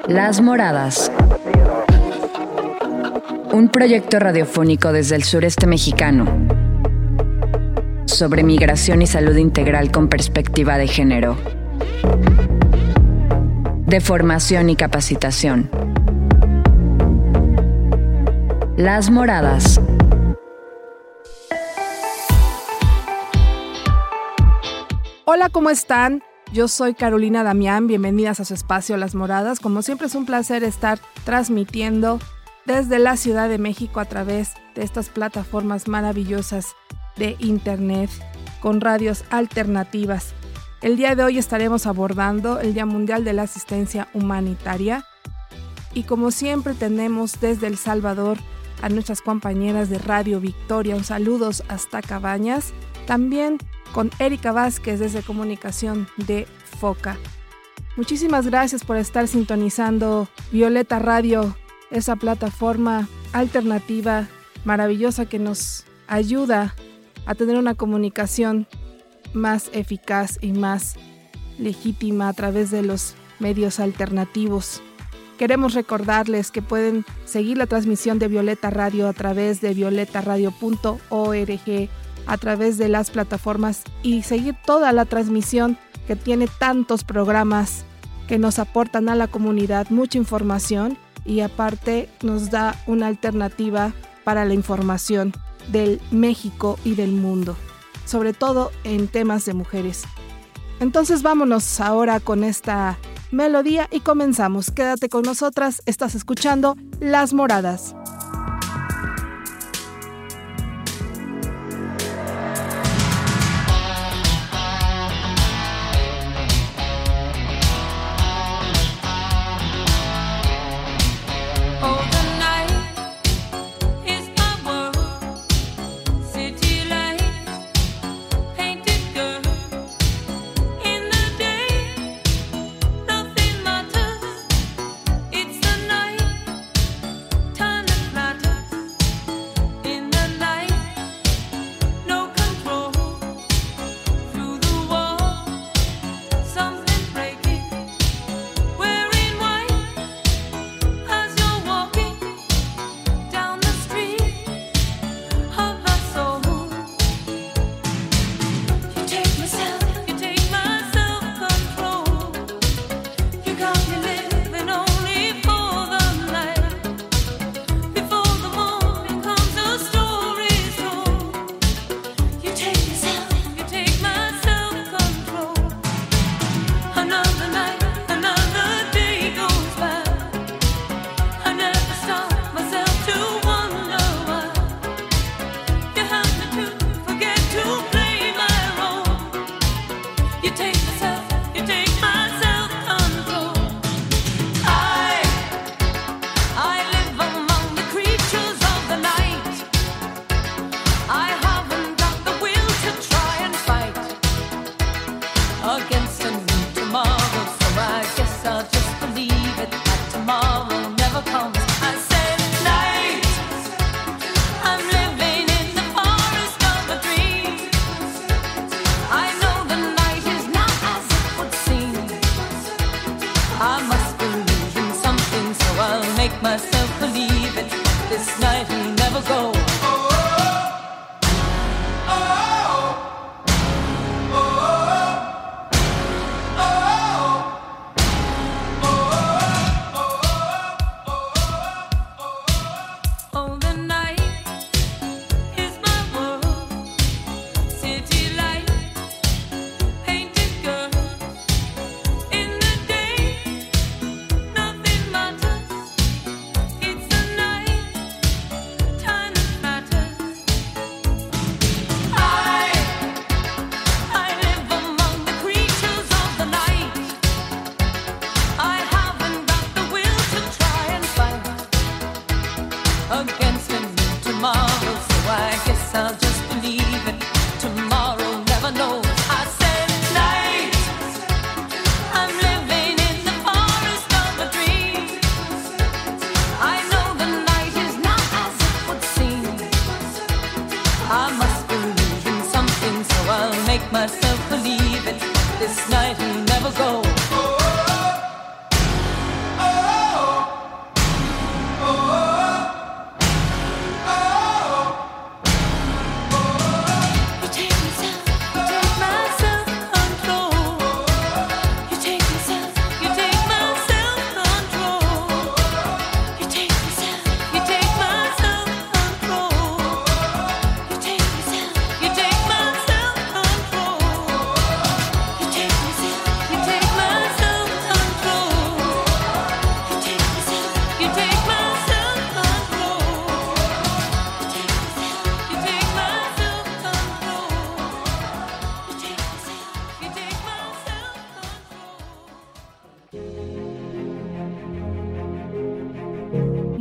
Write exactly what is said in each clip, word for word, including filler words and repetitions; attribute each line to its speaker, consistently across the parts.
Speaker 1: Las Moradas. Un proyecto radiofónico desde el sureste mexicano sobre migración y salud integral con perspectiva de género, de formación y capacitación. Las Moradas.
Speaker 2: Hola, ¿cómo están? Yo soy Carolina Damián, bienvenidas a su espacio Las Moradas. Como siempre es un placer estar transmitiendo desde la Ciudad de México a través de estas plataformas maravillosas de internet con radios alternativas. El día de hoy estaremos abordando el Día Mundial de la Asistencia Humanitaria y como siempre tenemos desde El Salvador a nuestras compañeras de Radio Victoria. Un saludos hasta Cabañas. También con Erika Vázquez desde Comunicación de Foca. Muchísimas gracias por estar sintonizando Violeta Radio, esa plataforma alternativa maravillosa que nos ayuda a tener una comunicación más eficaz y más legítima a través de los medios alternativos. Queremos recordarles que pueden seguir la transmisión de Violeta Radio a través de violeta radio punto org, a través de las plataformas y seguir toda la transmisión que tiene tantos programas que nos aportan a la comunidad mucha información y aparte nos da una alternativa para la información del México y del mundo, sobre todo en temas de mujeres. Entonces vámonos ahora con esta melodía y comenzamos. Quédate con nosotras, estás escuchando Las Moradas.
Speaker 3: Time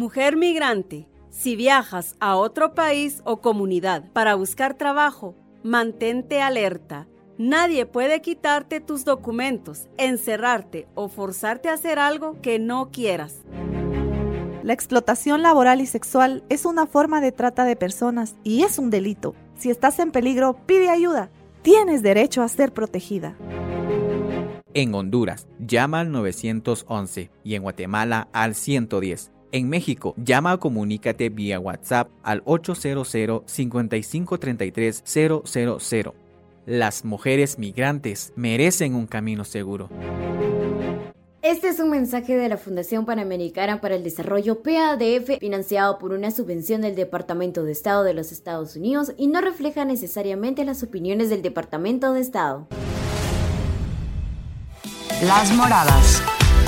Speaker 3: Mujer migrante, si viajas a otro país o comunidad para buscar trabajo, mantente alerta. Nadie puede quitarte tus documentos, encerrarte o forzarte a hacer algo que no quieras.
Speaker 4: La explotación laboral y sexual es una forma de trata de personas y es un delito. Si estás en peligro, pide ayuda. Tienes derecho a ser protegida.
Speaker 5: En Honduras, llama al nueve once y en Guatemala al ciento diez. En México, llama o comunícate vía WhatsApp al ocho cero cero, cinco cinco tres tres, cero cero cero. Las mujeres migrantes merecen un camino seguro.
Speaker 6: Este es un mensaje de la Fundación Panamericana para el Desarrollo P A D F, financiado por una subvención del Departamento de Estado de los Estados Unidos y no refleja necesariamente las opiniones del Departamento de Estado.
Speaker 1: Las moradas.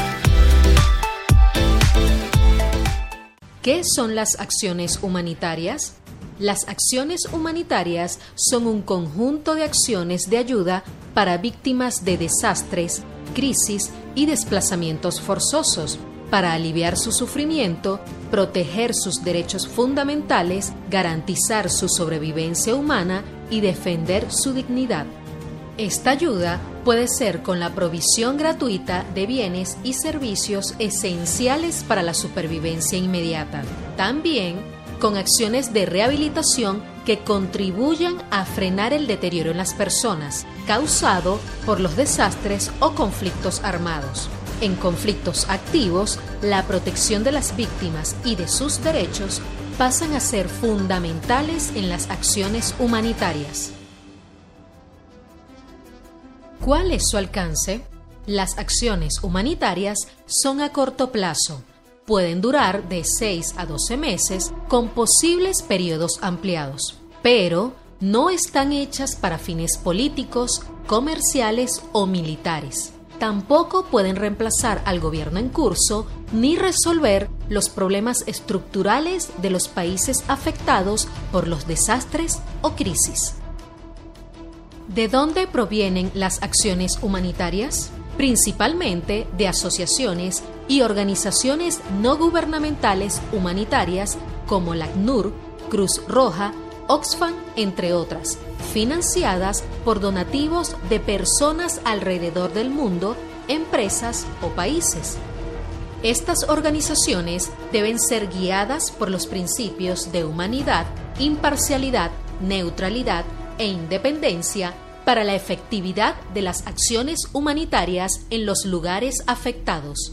Speaker 7: ¿Qué son las acciones humanitarias? Las acciones humanitarias son un conjunto de acciones de ayuda para víctimas de desastres, crisis y desplazamientos forzosos, para aliviar su sufrimiento, proteger sus derechos fundamentales, garantizar su sobrevivencia humana y defender su dignidad. Esta ayuda puede ser con la provisión gratuita de bienes y servicios esenciales para la supervivencia inmediata. También con acciones de rehabilitación que contribuyan a frenar el deterioro en las personas causado por los desastres o conflictos armados. En conflictos activos, la protección de las víctimas y de sus derechos pasan a ser fundamentales en las acciones humanitarias. ¿Cuál es su alcance? Las acciones humanitarias son a corto plazo. Pueden durar de seis a doce meses con posibles periodos ampliados, pero no están hechas para fines políticos, comerciales o militares. Tampoco pueden reemplazar al gobierno en curso ni resolver los problemas estructurales de los países afectados por los desastres o crisis. ¿De dónde provienen las acciones humanitarias? Principalmente de asociaciones y organizaciones no gubernamentales humanitarias como la ACNUR, Cruz Roja, Oxfam, entre otras, financiadas por donativos de personas alrededor del mundo, empresas o países. Estas organizaciones deben ser guiadas por los principios de humanidad, imparcialidad, neutralidad e independencia para la efectividad de las acciones humanitarias en los lugares afectados.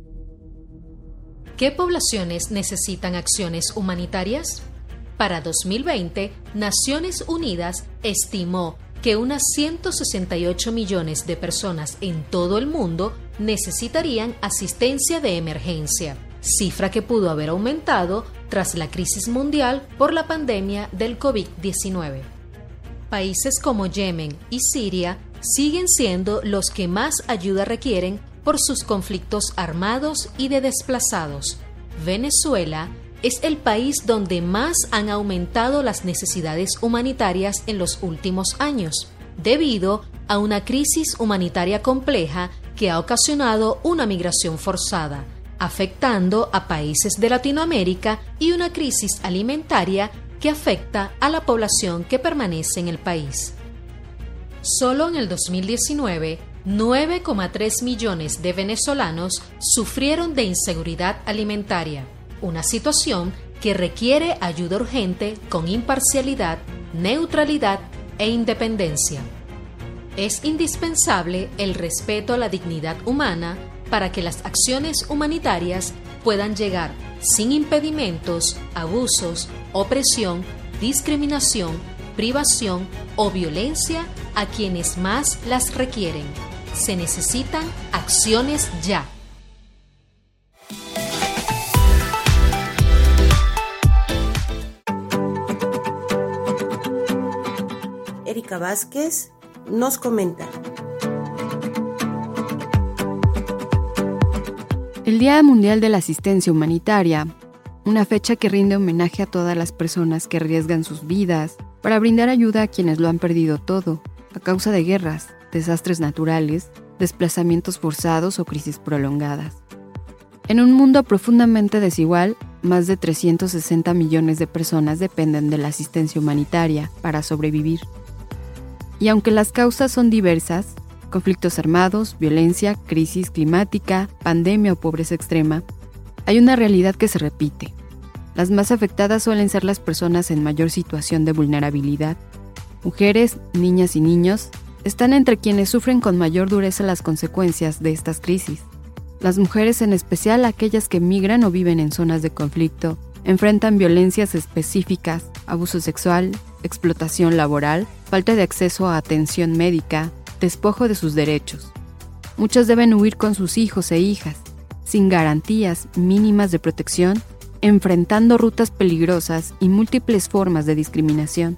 Speaker 7: ¿Qué poblaciones necesitan acciones humanitarias? Para dos mil veinte, Naciones Unidas estimó que unas ciento sesenta y ocho millones de personas en todo el mundo necesitarían asistencia de emergencia, cifra que pudo haber aumentado tras la crisis mundial por la pandemia del COVID diecinueve. Países como Yemen y Siria siguen siendo los que más ayuda requieren por sus conflictos armados y de desplazados. Venezuela es el país donde más han aumentado las necesidades humanitarias en los últimos años, debido a una crisis humanitaria compleja que ha ocasionado una migración forzada, afectando a países de Latinoamérica y una crisis alimentaria que afecta a la población que permanece en el país. Solo en el dos mil diecinueve, nueve coma tres millones de venezolanos sufrieron de inseguridad alimentaria, una situación que requiere ayuda urgente con imparcialidad, neutralidad e independencia. Es indispensable el respeto a la dignidad humana para que las acciones humanitarias puedan llegar sin impedimentos, abusos, opresión, discriminación, privación o violencia a quienes más las requieren. Se necesitan acciones ya.
Speaker 8: Erika Vázquez nos comenta.
Speaker 9: El Día Mundial de la Asistencia Humanitaria, una fecha que rinde homenaje a todas las personas que arriesgan sus vidas para brindar ayuda a quienes lo han perdido todo, a causa de guerras, desastres naturales, desplazamientos forzados o crisis prolongadas. En un mundo profundamente desigual, más de trescientos sesenta millones de personas dependen de la asistencia humanitaria para sobrevivir. Y aunque las causas son diversas, conflictos armados, violencia, crisis climática, pandemia o pobreza extrema, hay una realidad que se repite. Las más afectadas suelen ser las personas en mayor situación de vulnerabilidad. Mujeres, niñas y niños están entre quienes sufren con mayor dureza las consecuencias de estas crisis. Las mujeres, en especial aquellas que migran o viven en zonas de conflicto, enfrentan violencias específicas, abuso sexual, explotación laboral, falta de acceso a atención médica, despojo de sus derechos. Muchas deben huir con sus hijos e hijas, sin garantías mínimas de protección, enfrentando rutas peligrosas y múltiples formas de discriminación.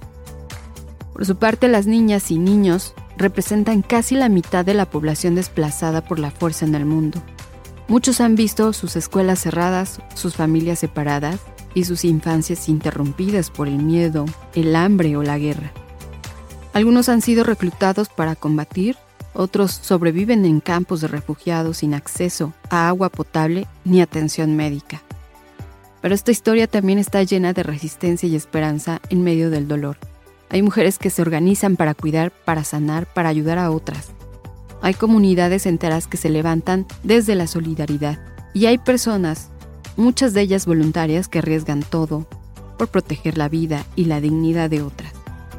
Speaker 9: Por su parte, las niñas y niños representan casi la mitad de la población desplazada por la fuerza en el mundo. Muchos han visto sus escuelas cerradas, sus familias separadas y sus infancias interrumpidas por el miedo, el hambre o la guerra. Algunos han sido reclutados para combatir, otros sobreviven en campos de refugiados sin acceso a agua potable ni atención médica. Pero esta historia también está llena de resistencia y esperanza en medio del dolor. Hay mujeres que se organizan para cuidar, para sanar, para ayudar a otras. Hay comunidades enteras que se levantan desde la solidaridad. Y hay personas, muchas de ellas voluntarias, que arriesgan todo por proteger la vida y la dignidad de otras.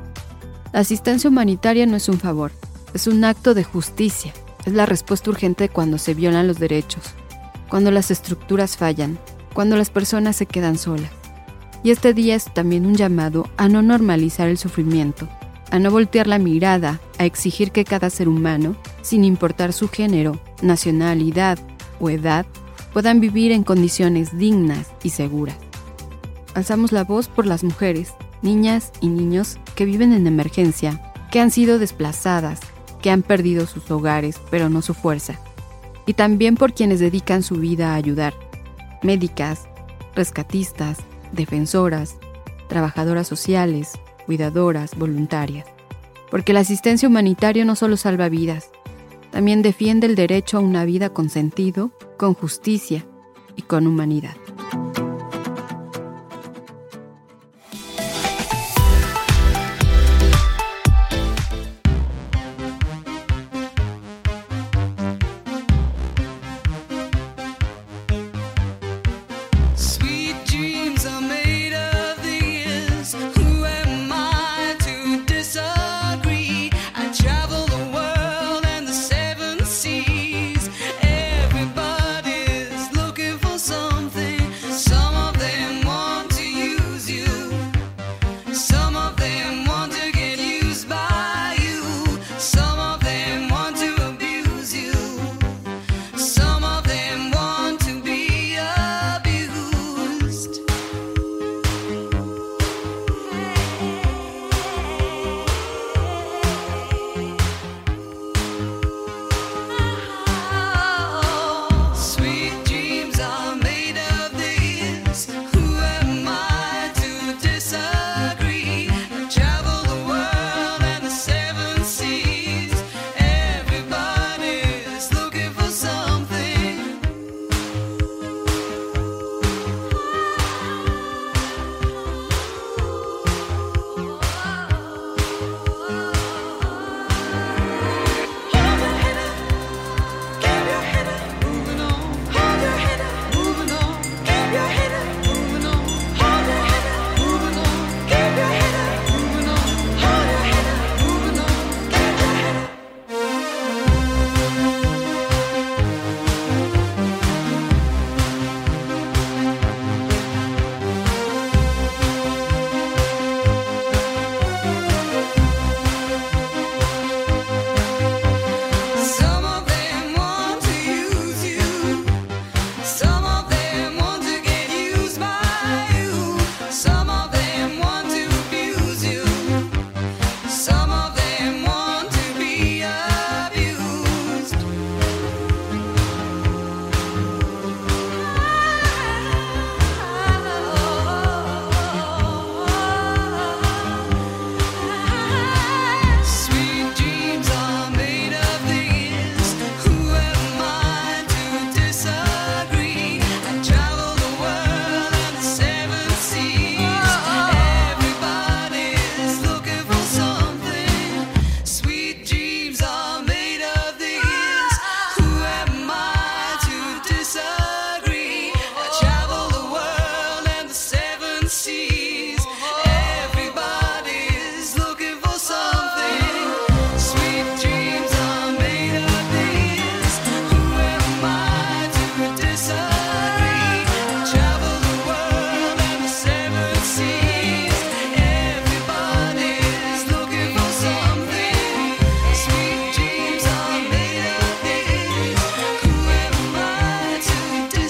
Speaker 9: La asistencia humanitaria no es un favor, es un acto de justicia. Es la respuesta urgente cuando se violan los derechos, cuando las estructuras fallan, cuando las personas se quedan solas. Y este día es también un llamado a no normalizar el sufrimiento, a no voltear la mirada, a exigir que cada ser humano, sin importar su género, nacionalidad o edad, puedan vivir en condiciones dignas y seguras. Alzamos la voz por las mujeres, niñas y niños que viven en emergencia, que han sido desplazadas, que han perdido sus hogares, pero no su fuerza. Y también por quienes dedican su vida a ayudar. Médicas, rescatistas, defensoras, trabajadoras sociales, cuidadoras, voluntarias. Porque la asistencia humanitaria no solo salva vidas, también defiende el derecho a una vida con sentido, con justicia y con humanidad.
Speaker 10: Something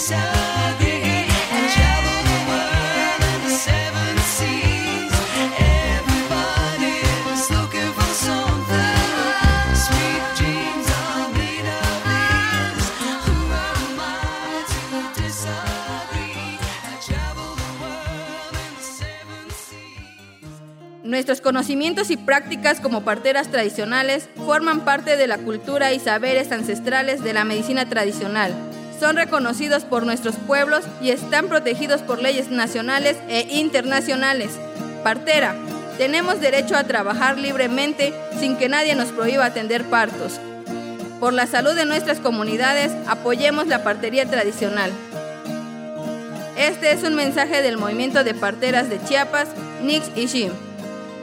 Speaker 10: Nuestros conocimientos y prácticas como parteras tradicionales forman parte de la cultura y saberes ancestrales de la medicina tradicional. Son reconocidos por nuestros pueblos y están protegidos por leyes nacionales e internacionales. Partera, tenemos derecho a trabajar libremente sin que nadie nos prohíba atender partos. Por la salud de nuestras comunidades, apoyemos la partería tradicional. Este es un mensaje del movimiento de parteras de Chiapas, N I X y S H I M.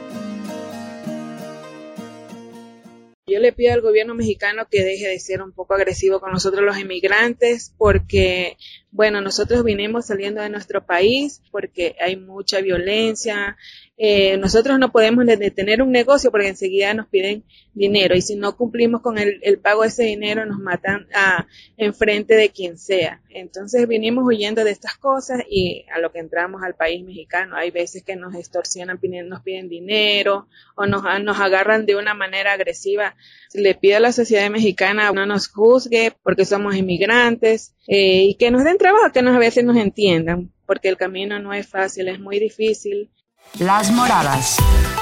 Speaker 11: Yo le pido al gobierno mexicano que deje de ser un poco agresivo con nosotros los inmigrantes, porque, bueno, nosotros vinimos saliendo de nuestro país porque hay mucha violencia. Eh, nosotros no podemos detener un negocio porque enseguida nos piden dinero, y si no cumplimos con el, el pago de ese dinero nos matan a, en frente de quien sea. Entonces vinimos huyendo de estas cosas, y a lo que entramos al país mexicano hay veces que nos extorsionan, nos piden dinero o nos, nos agarran de una manera agresiva. Le pido a la sociedad mexicana no nos juzgue porque somos inmigrantes, eh, y que nos den trabajo, que nos, a veces nos entiendan, porque el camino no es fácil, es muy difícil.
Speaker 1: Las Moradas.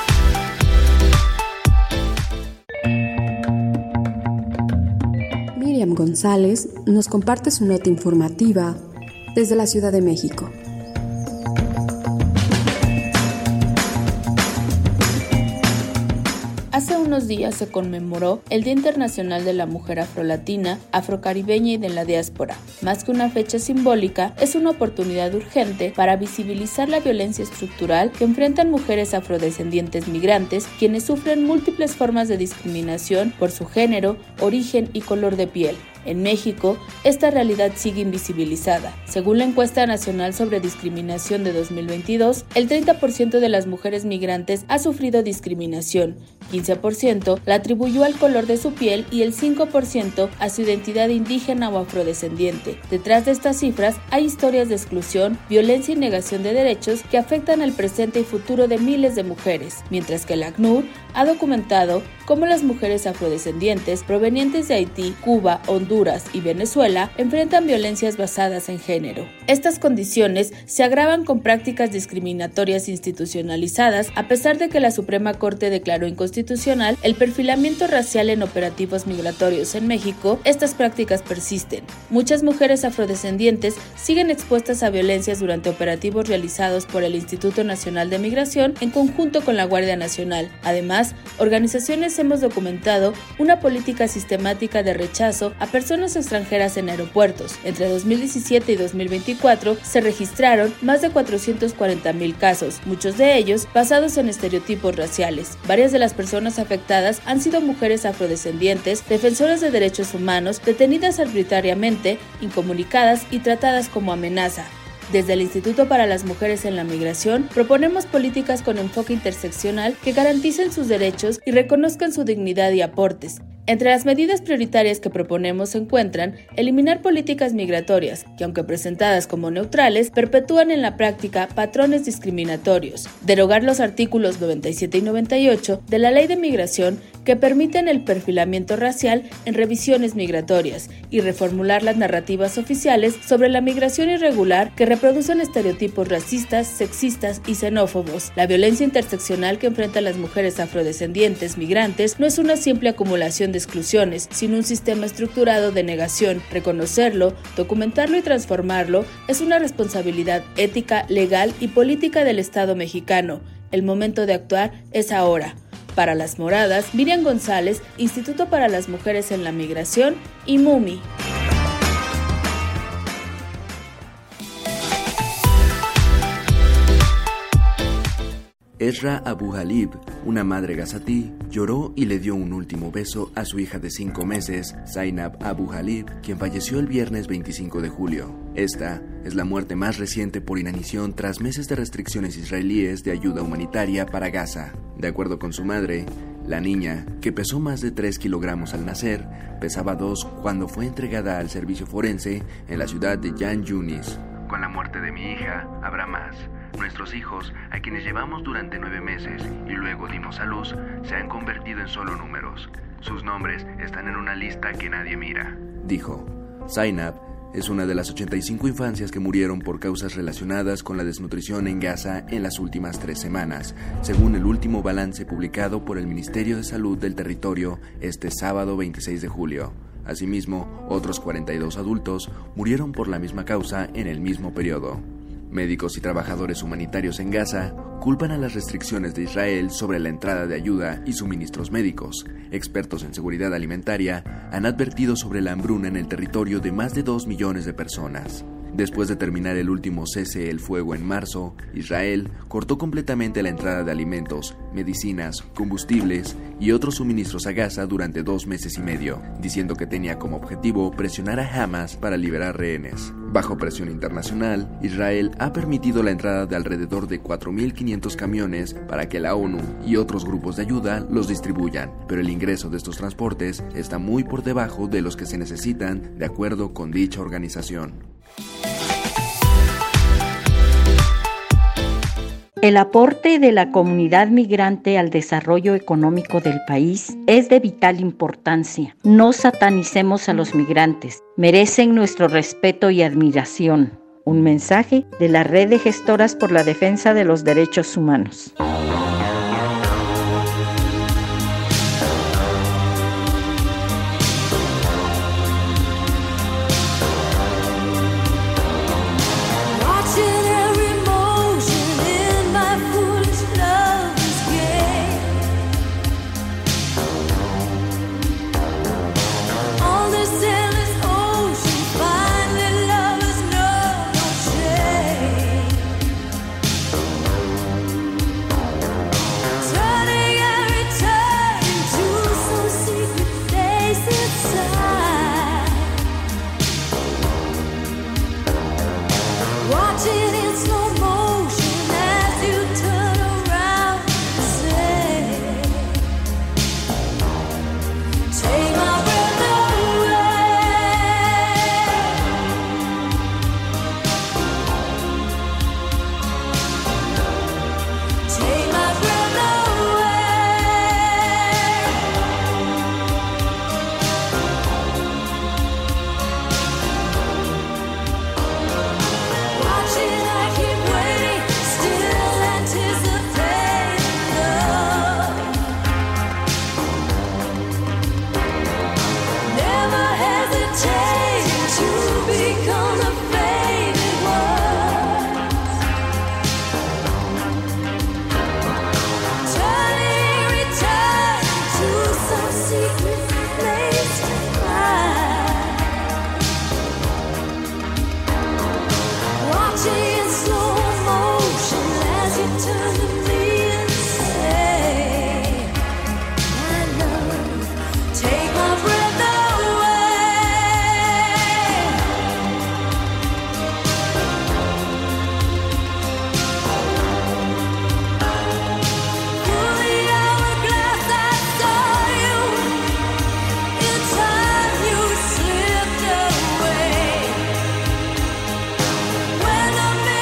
Speaker 12: Miriam González nos comparte su nota informativa desde la Ciudad de México.
Speaker 13: Hace unos días se conmemoró el Día Internacional de la Mujer Afrolatina, Afrocaribeña y de la Diáspora. Más que una fecha simbólica, es una oportunidad urgente para visibilizar la violencia estructural que enfrentan mujeres afrodescendientes migrantes, quienes sufren múltiples formas de discriminación por su género, origen y color de piel. En México, esta realidad sigue invisibilizada. Según la encuesta nacional sobre discriminación de dos mil veintidós, el treinta por ciento de las mujeres migrantes ha sufrido discriminación, quince por ciento la atribuyó al color de su piel y el cinco por ciento a su identidad indígena o afrodescendiente. Detrás de estas cifras hay historias de exclusión, violencia y negación de derechos que afectan el presente y futuro de miles de mujeres, mientras que el ACNUR ha documentado cómo las mujeres afrodescendientes provenientes de Haití, Cuba, Honduras y Venezuela enfrentan violencias basadas en género. Estas condiciones se agravan con prácticas discriminatorias institucionalizadas, a pesar de que la Suprema Corte declaró inconstitucional el perfilamiento racial en operativos migratorios en México. Estas prácticas persisten. Muchas mujeres afrodescendientes siguen expuestas a violencias durante operativos realizados por el Instituto Nacional de Migración en conjunto con la Guardia Nacional. Además, organizaciones hemos documentado una política sistemática de rechazo a personas extranjeras en aeropuertos. Entre dos mil diecisiete y dos mil veinticuatro se registraron más de cuatrocientos cuarenta mil casos, muchos de ellos basados en estereotipos raciales. Varias de las personas afectadas han sido mujeres afrodescendientes, defensoras de derechos humanos, detenidas arbitrariamente, incomunicadas y tratadas como amenaza. Desde el Instituto para las Mujeres en la Migración, proponemos políticas con enfoque interseccional que garanticen sus derechos y reconozcan su dignidad y aportes. Entre las medidas prioritarias que proponemos se encuentran eliminar políticas migratorias, que aunque presentadas como neutrales, perpetúan en la práctica patrones discriminatorios, derogar los artículos noventa y siete y noventa y ocho de la Ley de Migración que permiten el perfilamiento racial en revisiones migratorias y reformular las narrativas oficiales sobre la migración irregular que reproducen estereotipos racistas, sexistas y xenófobos. La violencia interseccional que enfrentan las mujeres afrodescendientes migrantes no es una simple acumulación de exclusiones, sino un sistema estructurado de negación. Reconocerlo, documentarlo y transformarlo es una responsabilidad ética, legal y política del Estado mexicano. El momento de actuar es ahora. Para Las Moradas, Miriam González, Instituto para las Mujeres en la Migración y MUMI.
Speaker 14: Esra Abu Halib, una madre gazatí, lloró y le dio un último beso a su hija de cinco meses, Zainab Abu Halib, quien falleció el viernes veinticinco de julio. Esta es la muerte más reciente por inanición tras meses de restricciones israelíes de ayuda humanitaria para Gaza. De acuerdo con su madre, La niña, que pesó más de tres kilogramos al nacer, pesaba dos cuando fue entregada al servicio forense en la ciudad de Yan Yunis. Con la muerte de mi hija, habrá más. Nuestros hijos, a quienes llevamos durante nueve meses y luego dimos a luz, se han convertido en solo números. Sus nombres están en una lista que nadie mira, dijo. Zainab es una de las ochenta y cinco infancias que murieron por causas relacionadas con la desnutrición en Gaza en las últimas tres semanas, según el último balance publicado por el Ministerio de Salud del territorio este sábado veintiséis de julio. Asimismo, otros cuarenta y dos adultos murieron por la misma causa en el mismo periodo. Médicos y trabajadores humanitarios en Gaza culpan a las restricciones de Israel sobre la entrada de ayuda y suministros médicos. Expertos en seguridad alimentaria han advertido sobre la hambruna en el territorio de más de dos millones de personas. Después de terminar el último cese el fuego en marzo, Israel cortó completamente la entrada de alimentos, medicinas, combustibles y otros suministros a Gaza durante dos meses y medio, diciendo que tenía como objetivo presionar a Hamas para liberar rehenes. Bajo presión internacional, Israel ha permitido la entrada de alrededor de cuatro mil quinientos camiones para que la ONU y otros grupos de ayuda los distribuyan, pero el ingreso de estos transportes está muy por debajo de los que se necesitan de acuerdo con dicha organización.
Speaker 15: El aporte de la comunidad migrante al desarrollo económico del país es de vital importancia. No satanicemos a los migrantes, merecen nuestro respeto y admiración. Un mensaje de la Red de Gestoras por la Defensa de los Derechos Humanos.
Speaker 16: When I'm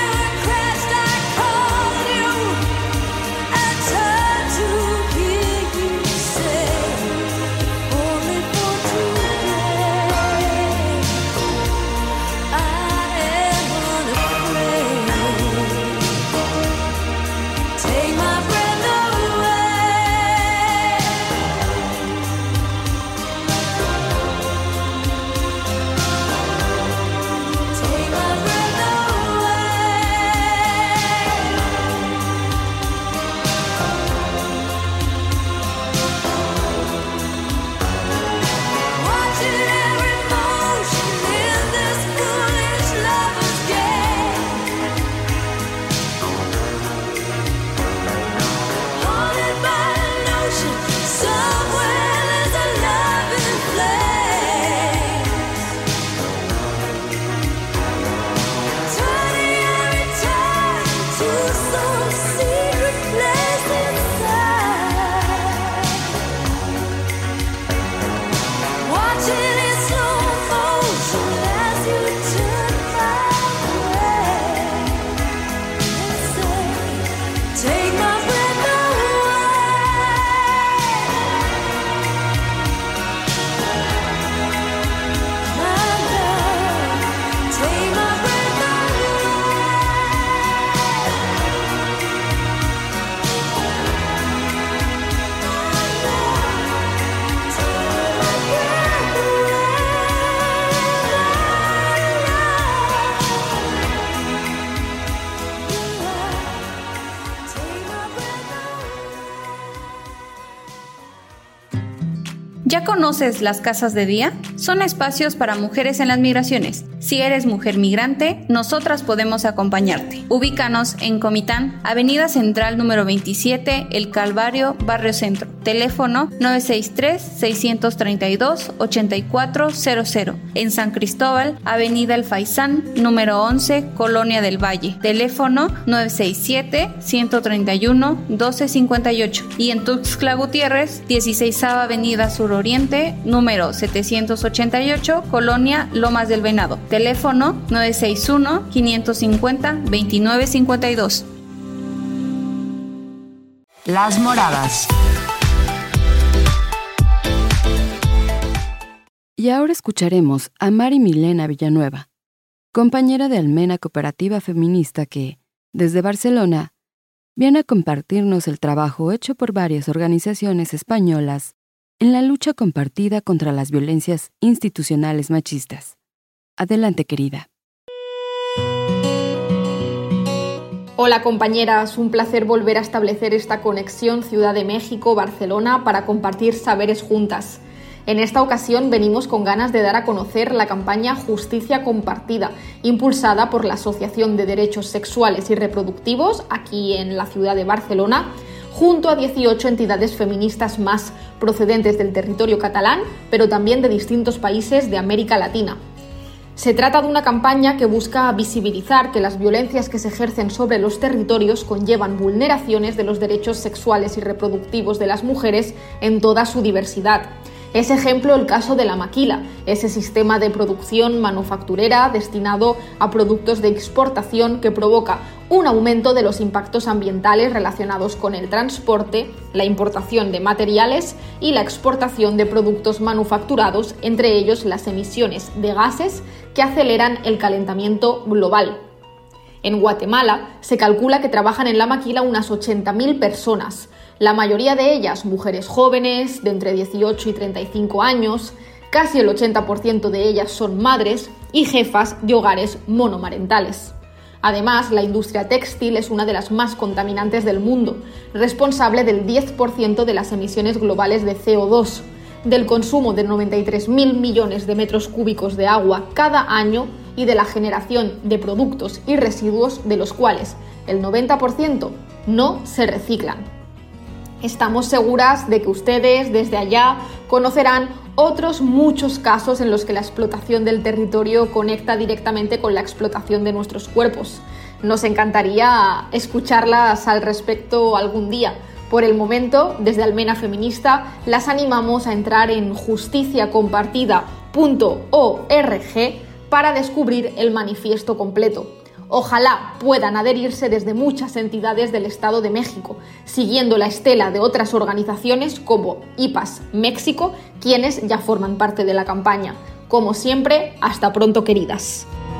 Speaker 10: ¿Ya conoces las casas de día? Son espacios para mujeres en las migraciones. Si eres mujer migrante, nosotras podemos acompañarte. Ubícanos en Comitán, Avenida Central número veintisiete, El Calvario, Barrio Centro. Teléfono nueve seis tres, seis tres dos, ocho cuatro cero cero. En San Cristóbal, Avenida El Faisán, número once, Colonia del Valle. Teléfono nueve seis siete, uno tres uno, uno dos cinco ocho. Y en Tuxtla Gutiérrez, dieciséisava Avenida Suroriente, número setecientos ochenta y ocho, Colonia Lomas del Venado. Teléfono nueve seis uno, cinco cinco cero, dos nueve cinco dos.
Speaker 1: Las Moradas.
Speaker 9: Y ahora escucharemos a Mari Milena Villanueva, compañera de Almena Cooperativa Feminista que, desde Barcelona, viene a compartirnos el trabajo hecho por varias organizaciones españolas en la lucha compartida contra las violencias institucionales machistas. Adelante, querida.
Speaker 16: Hola compañeras, un placer volver a establecer esta conexión Ciudad de México-Barcelona para compartir saberes juntas. En esta ocasión venimos con ganas de dar a conocer la campaña Justicia Compartida, impulsada por la Asociación de Derechos Sexuales y Reproductivos, aquí en la ciudad de Barcelona, junto a dieciocho entidades feministas más procedentes del territorio catalán, pero también de distintos países de América Latina. Se trata de una campaña que busca visibilizar que las violencias que se ejercen sobre los territorios conllevan vulneraciones de los derechos sexuales y reproductivos de las mujeres en toda su diversidad. Es ejemplo el caso de la maquila, ese sistema de producción manufacturera destinado a productos de exportación que provoca un aumento de los impactos ambientales relacionados con el transporte, la importación de materiales y la exportación de productos manufacturados, entre ellos las emisiones de gases que aceleran el calentamiento global. En Guatemala se calcula que trabajan en la maquila unas ochenta mil personas, la mayoría de ellas mujeres jóvenes de entre dieciocho y treinta y cinco años, casi el ochenta por ciento de ellas son madres y jefas de hogares monomarentales. Además, la industria textil es una de las más contaminantes del mundo, responsable del diez por ciento de las emisiones globales de C O dos, del consumo de noventa y tres mil millones de metros cúbicos de agua cada año y de la generación de productos y residuos de los cuales el noventa por ciento no se reciclan. Estamos seguras de que ustedes desde allá conocerán otros muchos casos en los que la explotación del territorio conecta directamente con la explotación de nuestros cuerpos. Nos encantaría escucharlas al respecto algún día. Por el momento, desde Almena Feminista, las animamos a entrar en justicia compartida punto org para descubrir el manifiesto completo. Ojalá puedan adherirse desde muchas entidades del Estado de México, siguiendo la estela de otras organizaciones como I P A S México, quienes ya forman parte de la campaña. Como siempre, hasta pronto, queridas.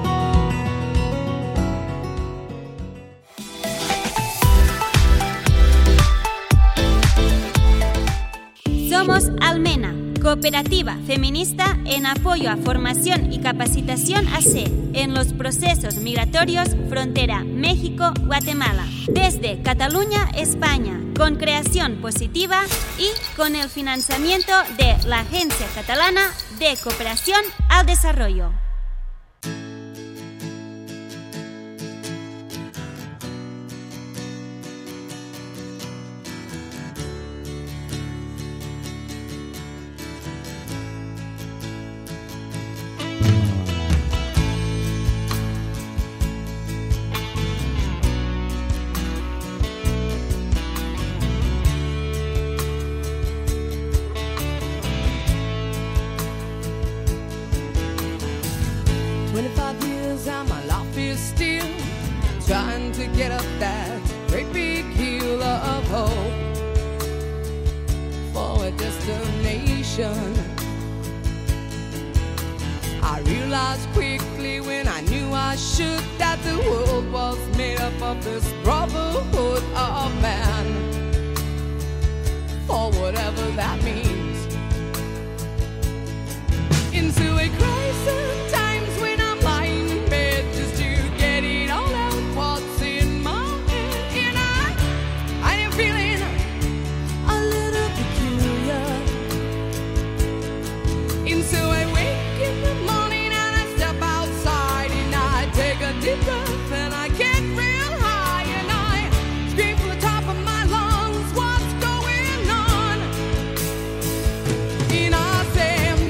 Speaker 17: Somos Almena, cooperativa feminista en apoyo a formación y capacitación A C en los procesos migratorios frontera México-Guatemala, desde Cataluña, España, con creación positiva y con el financiamiento de la Agencia Catalana de Cooperación al Desarrollo.
Speaker 18: trying to get up that great big hill of hope for a destination. I realized quickly when I knew I should that the world was made up of this brotherhood of man, or whatever that means. Into a crisis times when I'm lying in bed just to get it all out what's in my head. And I, I am feeling a little peculiar. And so I wake in the morning and I step outside and I take a deep breath and I get real high and I scream from the top of my lungs, what's going on? And I say,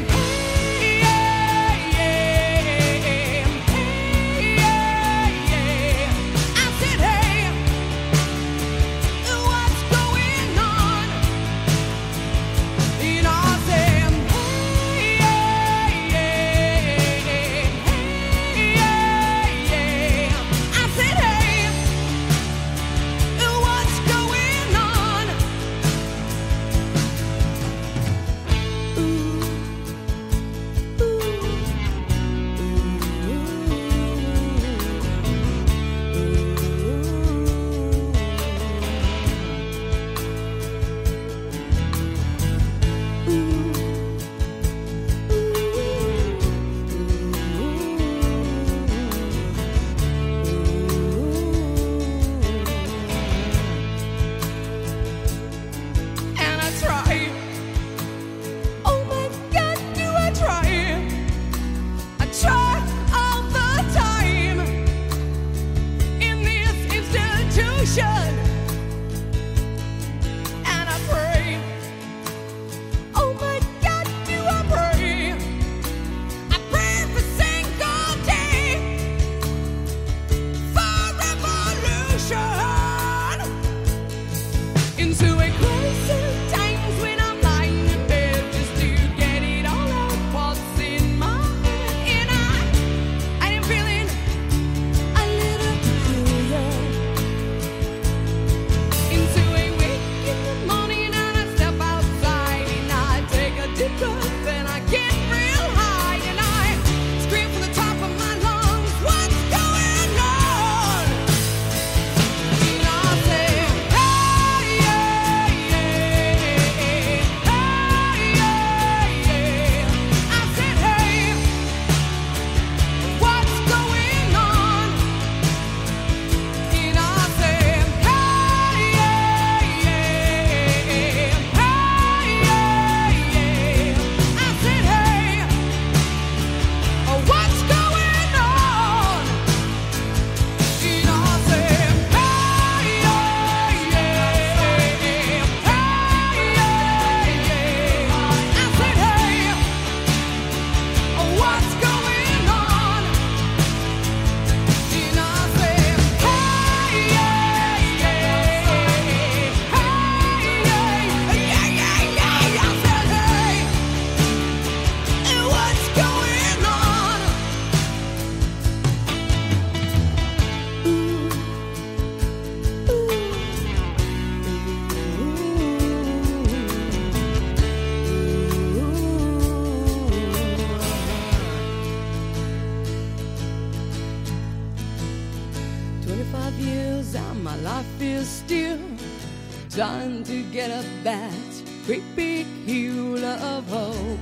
Speaker 18: trying to get up that great big hill of hope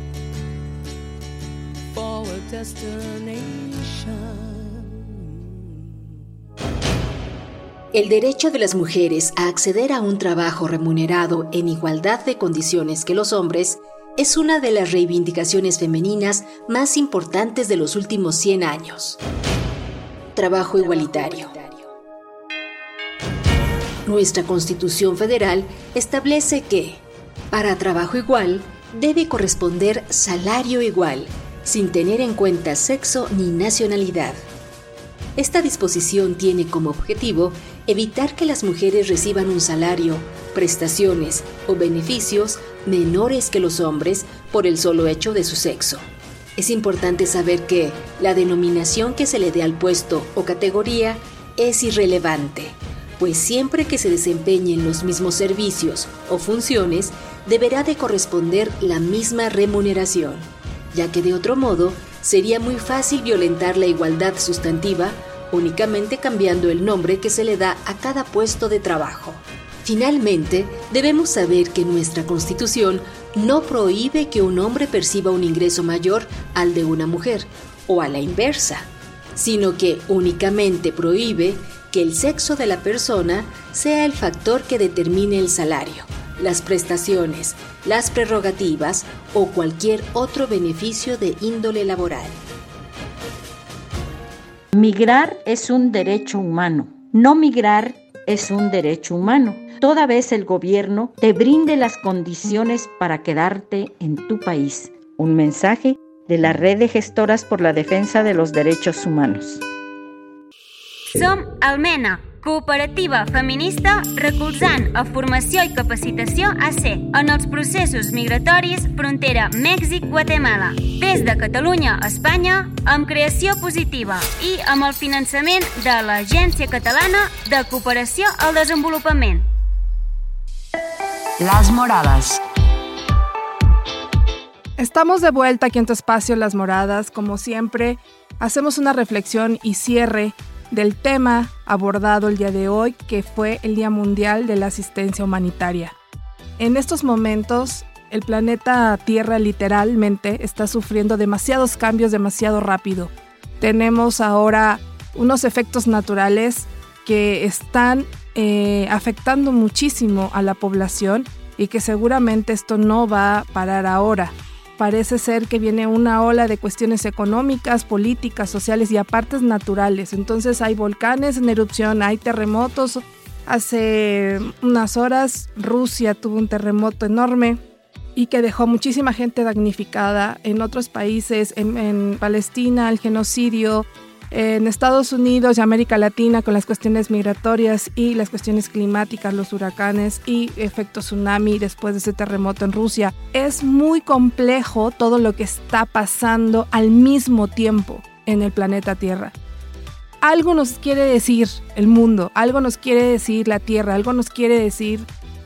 Speaker 18: for a destination.
Speaker 7: El derecho de las mujeres a acceder a un trabajo remunerado en igualdad de condiciones que los hombres es una de las reivindicaciones femeninas más importantes de los últimos cien años. Trabajo igualitario. Nuestra Constitución Federal establece que, para trabajo igual, debe corresponder salario igual, sin tener en cuenta sexo ni nacionalidad. Esta disposición tiene como objetivo evitar que las mujeres reciban un salario, prestaciones o beneficios menores que los hombres por el solo hecho de su sexo. Es importante saber que la denominación que se le dé al puesto o categoría
Speaker 19: es irrelevante, pues siempre que se desempeñen los mismos servicios o funciones, deberá de corresponder la misma remuneración, ya que de otro modo sería muy fácil violentar la igualdad sustantiva únicamente cambiando el nombre que se le da a cada puesto de trabajo. Finalmente, debemos saber que nuestra Constitución no prohíbe que un hombre perciba un ingreso mayor al de una mujer, o a la inversa, sino que únicamente prohíbe que el sexo de la persona sea el factor que determine el salario, las prestaciones, las prerrogativas o cualquier otro beneficio de índole laboral.
Speaker 15: Migrar es un derecho humano. No migrar es un derecho humano, toda vez el gobierno te brinde las condiciones para quedarte en tu país. Un mensaje de la Red de Gestoras por la Defensa de los Derechos Humanos.
Speaker 17: Som Almena, cooperativa feminista recolzant a formació i capacitació A C en els processos migratoris frontera Mèxic-Guatemala. Des de Catalunya a Espanya, amb creació positiva i amb el finançament de l'Agència Catalana de Cooperació al Desenvolupament.
Speaker 1: Las Moradas.
Speaker 2: Estamos de vuelta aquí en tu espacio Las Moradas. Como siempre, hacemos una reflexión y cierre del tema abordado el día de hoy, que fue el Día Mundial de la Asistencia Humanitaria. En estos momentos, el planeta Tierra literalmente está sufriendo demasiados cambios demasiado rápido. Tenemos ahora unos efectos naturales que están eh, afectando muchísimo a la población y que seguramente esto no va a parar ahora. Parece ser que viene una ola de cuestiones económicas, políticas, sociales y aparte naturales. Entonces hay volcanes en erupción, hay terremotos. Hace unas horas Rusia tuvo un terremoto enorme y que dejó muchísima gente damnificada. En otros países, en, en Palestina, el genocidio, en Estados Unidos y América Latina con las cuestiones migratorias y las cuestiones climáticas, los huracanes y efecto tsunami después de ese terremoto en Rusia. Es muy complejo todo lo que está pasando al mismo tiempo en el planeta Tierra. Algo nos quiere decir el mundo, algo nos quiere decir la Tierra, algo nos quiere decir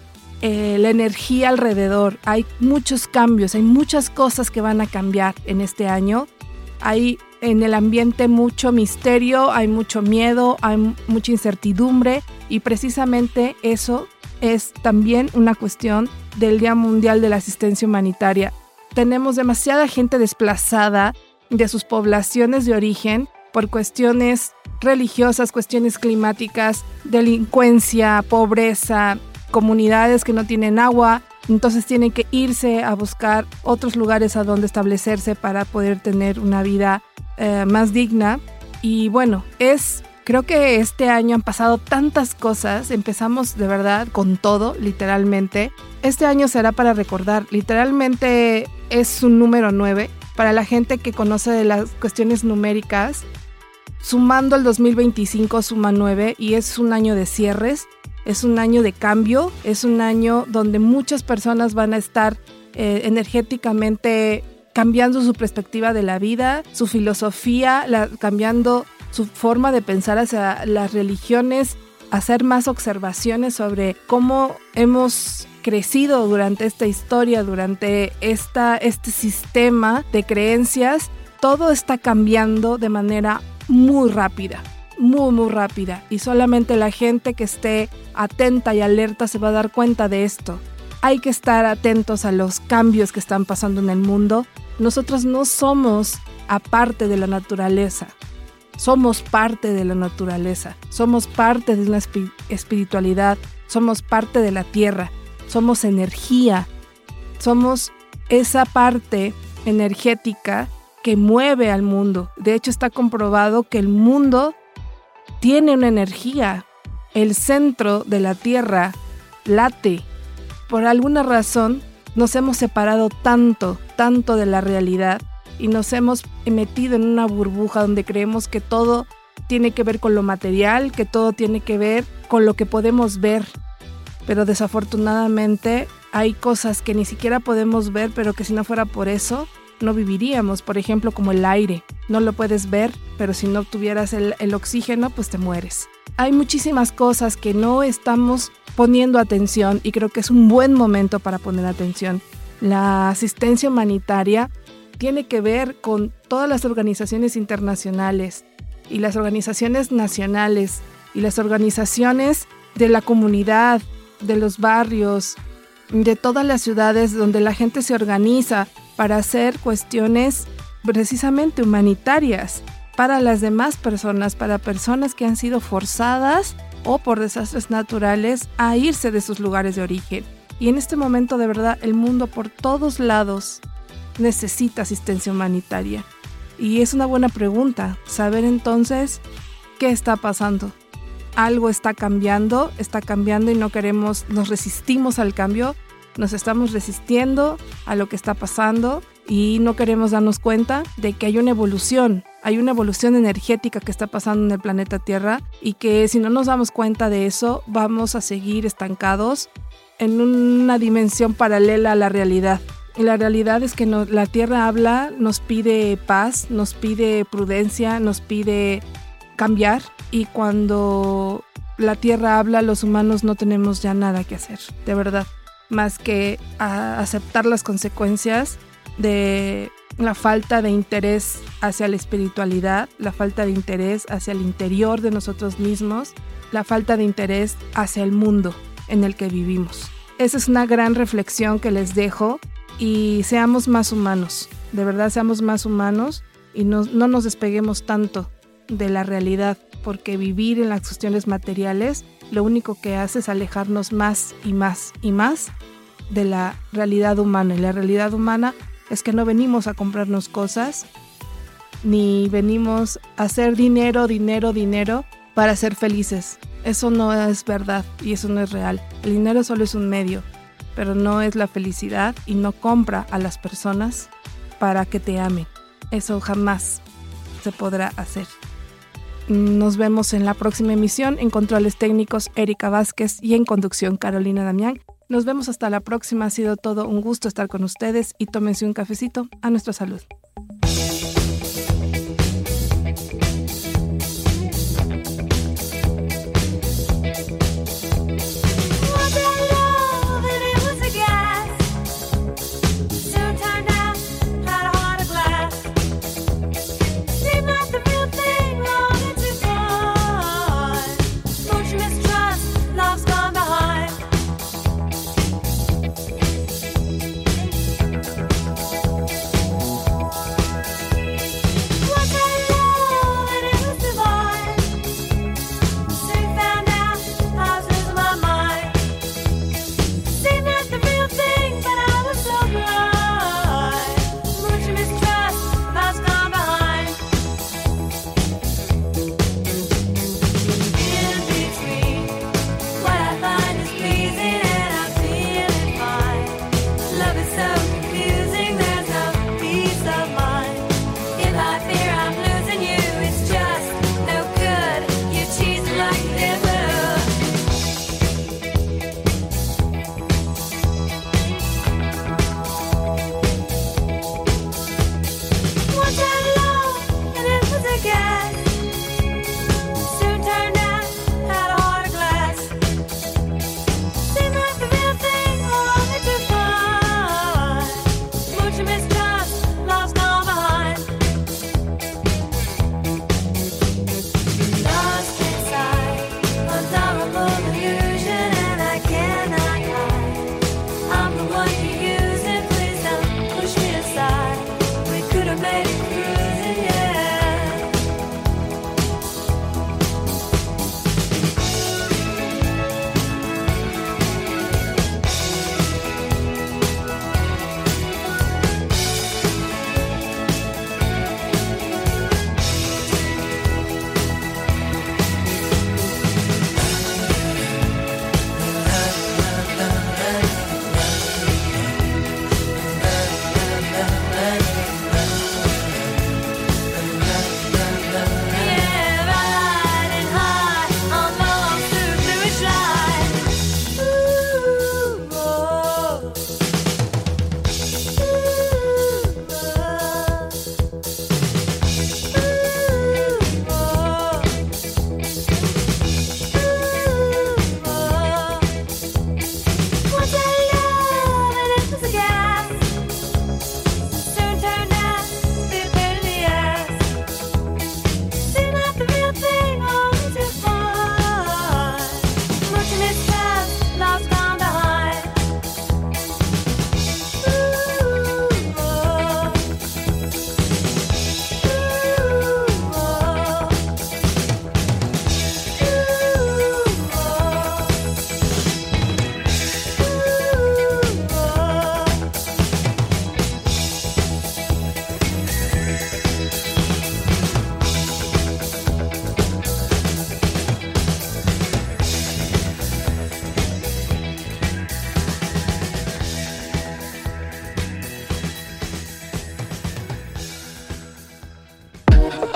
Speaker 2: eh, la energía alrededor. Hay muchos cambios, hay muchas cosas que van a cambiar en este año. Hay en el ambiente mucho misterio, hay mucho miedo, hay mucha incertidumbre y precisamente eso es también una cuestión del Día Mundial de la Asistencia Humanitaria. Tenemos demasiada gente desplazada de sus poblaciones de origen por cuestiones religiosas, cuestiones climáticas, delincuencia, pobreza, comunidades que no tienen agua. Entonces tienen que irse a buscar otros lugares a donde establecerse para poder tener una vida eh, más digna. Y bueno, es, creo que este año han pasado tantas cosas. Empezamos de verdad con todo, literalmente. Este año será para recordar. Literalmente es un número nueve. Para la gente que conoce de las cuestiones numéricas, sumando el dos mil veinticinco suma nueve y es un año de cierres. Es un año de cambio, es un año donde muchas personas van a estar eh, energéticamente cambiando su perspectiva de la vida, su filosofía, la, cambiando su forma de pensar hacia las religiones, hacer más observaciones sobre cómo hemos crecido durante esta historia, durante esta, este sistema de creencias. Todo está cambiando de manera muy rápida. muy muy rápida y solamente la gente que esté atenta y alerta se va a dar cuenta de esto. Hay que estar atentos a los cambios que están pasando en el mundo. Nosotros no somos aparte de la naturaleza, somos parte de la naturaleza, somos parte de una espiritualidad, somos parte de la tierra, somos energía, somos esa parte energética que mueve al mundo. De hecho, está comprobado que el mundo tiene una energía. El centro de la Tierra late. Por alguna razón nos hemos separado tanto, tanto de la realidad y nos hemos metido en una burbuja donde creemos que todo tiene que ver con lo material, que todo tiene que ver con lo que podemos ver. Pero desafortunadamente hay cosas que ni siquiera podemos ver, pero que si no fuera por eso, no viviríamos. Por ejemplo, como el aire. No lo puedes ver, pero si no tuvieras el, el oxígeno, pues te mueres. hay muchísimas cosas que no estamos poniendo atención y creo que es un buen momento para poner atención. La asistencia humanitaria tiene que ver con todas las organizaciones internacionales y las organizaciones nacionales y las organizaciones de la comunidad, de los barrios, de todas las ciudades donde la gente se organiza para hacer cuestiones precisamente humanitarias para las demás personas, para personas que han sido forzadas o por desastres naturales a irse de sus lugares de origen. Y en este momento, de verdad, el mundo por todos lados necesita asistencia humanitaria. Y es una buena pregunta, saber entonces qué está pasando. Algo está cambiando, está cambiando y no queremos, nos resistimos al cambio, nos estamos resistiendo a lo que está pasando y no queremos darnos cuenta de que hay una evolución, hay una evolución energética que está pasando en el planeta Tierra y que si no nos damos cuenta de eso, vamos a seguir estancados en una dimensión paralela a la realidad. Y la realidad es que no, la Tierra habla, nos pide paz, nos pide prudencia, nos pide cambiar. Y cuando la Tierra habla, los humanos no tenemos ya nada que hacer, de verdad. Más que a aceptar las consecuencias de la falta de interés hacia la espiritualidad, la falta de interés hacia el interior de nosotros mismos, la falta de interés hacia el mundo en el que vivimos. Esa es una gran reflexión que les dejo. Y seamos más humanos, de verdad seamos más humanos y no, no nos despeguemos tanto de la realidad, porque vivir en las cuestiones materiales lo único que hace es alejarnos más y más y más de la realidad humana. Y la realidad humana es que no venimos a comprarnos cosas, ni venimos a hacer dinero, dinero, dinero para ser felices. Eso no es verdad y eso no es real. El dinero solo es un medio, pero no es la felicidad y no compra a las personas para que te amen. Eso jamás se podrá hacer. Nos vemos en la próxima emisión. En controles técnicos, Erika Vázquez, y en conducción, Carolina Damián. Nos vemos hasta la próxima. Ha sido todo un gusto estar con ustedes y tómense un cafecito. A nuestra salud.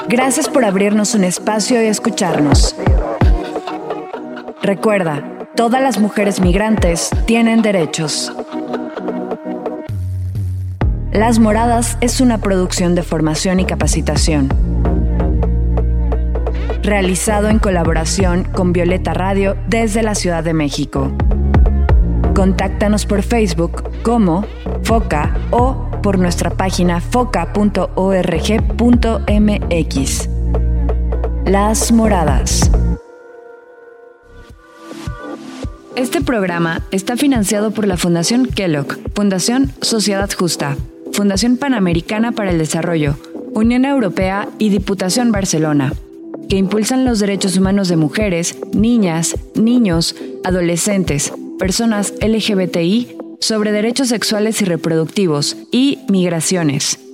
Speaker 1: Gracias por abrirnos un espacio y escucharnos. Recuerda, todas las mujeres migrantes tienen derechos. Las Moradas es una producción de formación y capacitación. Realizado en colaboración con Violeta Radio desde la Ciudad de México. Contáctanos por Facebook como Foca o por nuestra página foca punto org punto mx. Las Moradas. Este programa está financiado por la Fundación Kellogg, Fundación Sociedad Justa, Fundación Panamericana para el Desarrollo, Unión Europea y Diputación Barcelona, que impulsan los derechos humanos de mujeres, niñas, niños, adolescentes, personas L G B T I, sobre derechos sexuales y reproductivos y migraciones.